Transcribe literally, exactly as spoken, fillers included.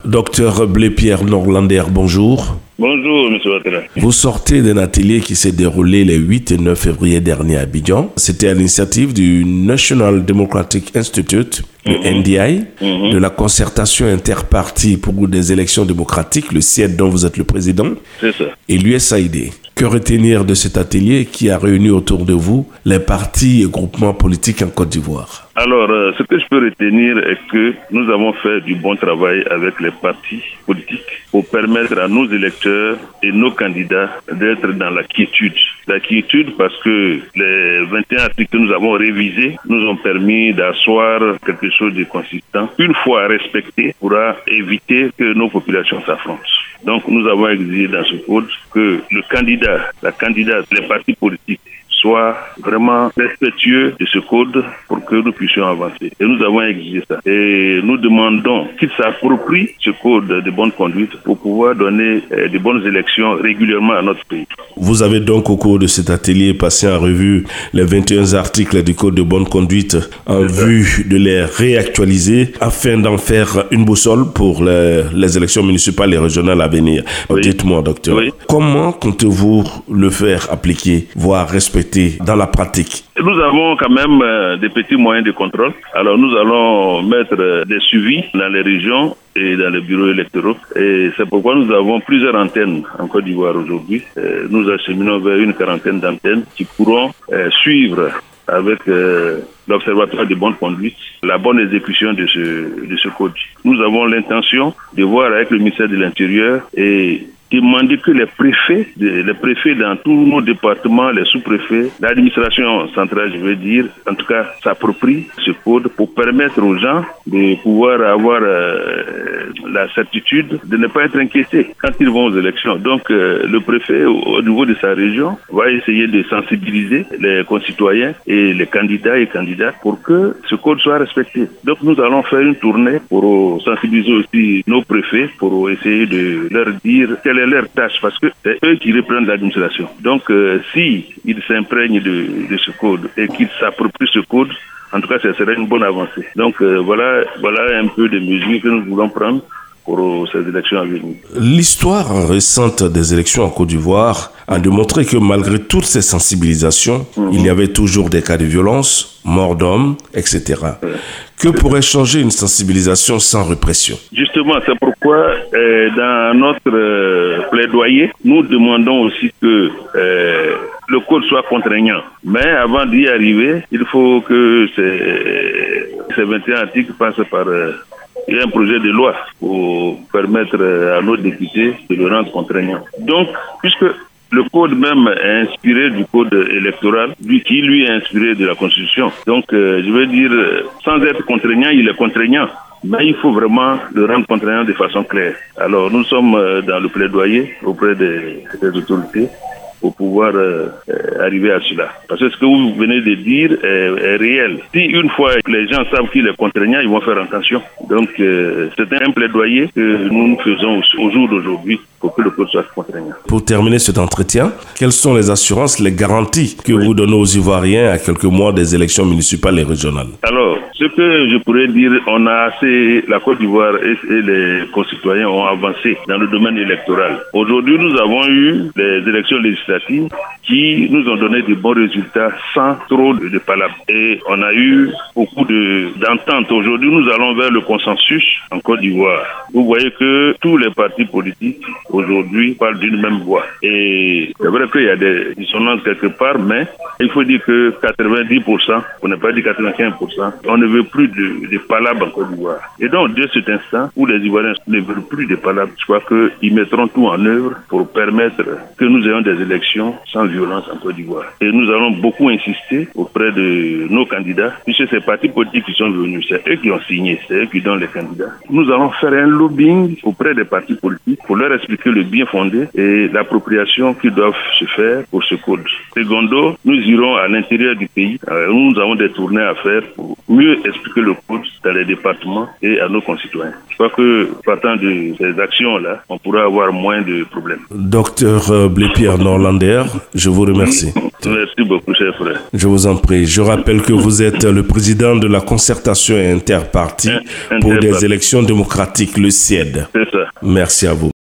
Docteur Blé-Pierre Norlander, bonjour. Bonjour, M. Ouattara. Vous sortez d'un atelier qui s'est déroulé les huit et neuf février dernier à Abidjan. C'était à l'initiative du National Democratic Institute, le mm-hmm. N D I, mm-hmm. de la concertation interpartie pour des élections démocratiques, le C I E D dont vous êtes le président, C'est ça. et l'U S A I D. Que retenir de cet atelier qui a réuni autour de vous les partis et groupements politiques en Côte d'Ivoire? Alors, euh, ce que je peux retenir est que nous avons fait du bon travail avec les partis politiques pour permettre à nos électeurs et nos candidats d'être dans la quiétude. La quiétude parce que les vingt et un articles que nous avons révisés nous ont permis d'asseoir quelque chose de consistant. Une fois respecté, pourra éviter que nos populations s'affrontent. Donc, nous avons exigé dans ce code que le candidat, la candidate, les partis politiques soient vraiment respectueux de ce code pour que nous puissions avancer. Et nous avons exigé ça. Et nous demandons qu'ils s'approprient ce code de bonne conduite pour pouvoir donner euh, de bonnes élections régulièrement à notre pays. Vous avez donc au cours de cet atelier passé en revue les vingt et un articles du code de bonne conduite en vue de les réactualiser afin d'en faire une boussole pour les, les élections municipales et régionales à venir. Oui. Dites-moi, docteur, oui. comment comptez-vous le faire appliquer, voire respecter dans la pratique? Nous avons quand même euh, des petits moyens de contrôle. Alors nous allons mettre euh, des suivis dans les régions et dans les bureaux électoraux. Et c'est pourquoi nous avons plusieurs antennes en Côte d'Ivoire aujourd'hui. Euh, nous acheminons vers une quarantaine d'antennes qui pourront euh, suivre avec euh, l'Observatoire de bonne conduite la bonne exécution de ce, de ce code. Nous avons l'intention de voir avec le ministère de l'Intérieur et demander que les préfets, les préfets dans tous nos départements, les sous-préfets, l'administration centrale, je veux dire, en tout cas, s'approprie ce code pour permettre aux gens de pouvoir avoir euh, la certitude de ne pas être inquiétés quand ils vont aux élections. Donc, euh, le préfet, au, au niveau de sa région, va essayer de sensibiliser les concitoyens et les candidats et candidates pour que ce code soit respecté. Donc, nous allons faire une tournée pour sensibiliser aussi nos préfets, pour essayer de leur dire quelle est leur tâche, parce que c'est eux qui reprennent l'administration. Donc, euh, si ils s'imprègnent de, de ce code et qu'ils s'approprient ce code, en tout cas, ce serait une bonne avancée. Donc, euh, voilà, voilà un peu des mesures que nous voulons prendre pour ces élections à venir. L'histoire récente des élections en Côte d'Ivoire a démontré que malgré toutes ces sensibilisations, mmh. il y avait toujours des cas de violence, morts d'hommes, et cetera. Ouais. Que pourrait changer une sensibilisation sans répression? Justement, c'est pourquoi euh, dans notre euh, plaidoyer, nous demandons aussi que euh, le code soit contraignant. Mais avant d'y arriver, il faut que ces, ces vingt et un articles passent par... Euh, Il y a un projet de loi pour permettre à nos députés de le rendre contraignant. Donc, puisque le code même est inspiré du code électoral, lui qui lui est inspiré de la Constitution. Donc, euh, je veux dire, sans être contraignant, il est contraignant. Mais il faut vraiment le rendre contraignant de façon claire. Alors, nous sommes dans le plaidoyer auprès des, des autorités pour pouvoir euh, arriver à cela. Parce que ce que vous venez de dire est, est réel. Si une fois les gens savent qu'il est contraignant, ils vont faire attention. Donc, euh, c'est un plaidoyer que nous nous faisons au, au jour d'aujourd'hui pour que le code soit contraignant. Pour terminer cet entretien, quelles sont les assurances, les garanties que oui. vous donnez aux Ivoiriens à quelques mois des élections municipales et régionales? Alors, ce que je pourrais dire, on a assez, la Côte d'Ivoire et, et les concitoyens ont avancé dans le domaine électoral. Aujourd'hui, nous avons eu les élections législatives qui nous ont donné de bons résultats sans trop de, de palabres. Et on a eu beaucoup de, d'entente. Aujourd'hui, nous allons vers le consensus en Côte d'Ivoire. Vous voyez que tous les partis politiques aujourd'hui parlent d'une même voix. Et c'est vrai qu'il y a des dissonances quelque part, mais il faut dire que quatre-vingt-dix pour cent, pour ne pas dire quatre-vingt-quinze pour cent, on ne veut plus de, de palabres en Côte d'Ivoire. Et donc, dès cet instant où les Ivoiriens ne veulent plus de palabres, je crois qu'ils mettront tout en œuvre pour permettre que nous ayons des élections sans violence en Côte d'Ivoire. Et nous allons beaucoup insister auprès de nos candidats, puisque ces partis politiques qui sont venus, c'est eux qui ont signé, c'est eux qui donnent les candidats. Nous allons faire un lobbying auprès des partis politiques pour leur expliquer le bien fondé et l'appropriation qu'ils doivent se faire pour ce code. Secondo, nous irons à l'intérieur du pays. Nous avons des tournées à faire pour mieux expliquer le code dans les départements et à nos concitoyens. Je crois que partant de ces actions-là, on pourra avoir moins de problèmes. Docteur Blé-Pierre Norlander, je Je vous remercie. Merci beaucoup, cher frère. Je vous en prie. Je rappelle que vous êtes le président de la concertation interpartie Inter- pour des élections démocratiques, le C I E D. C'est ça. Merci à vous.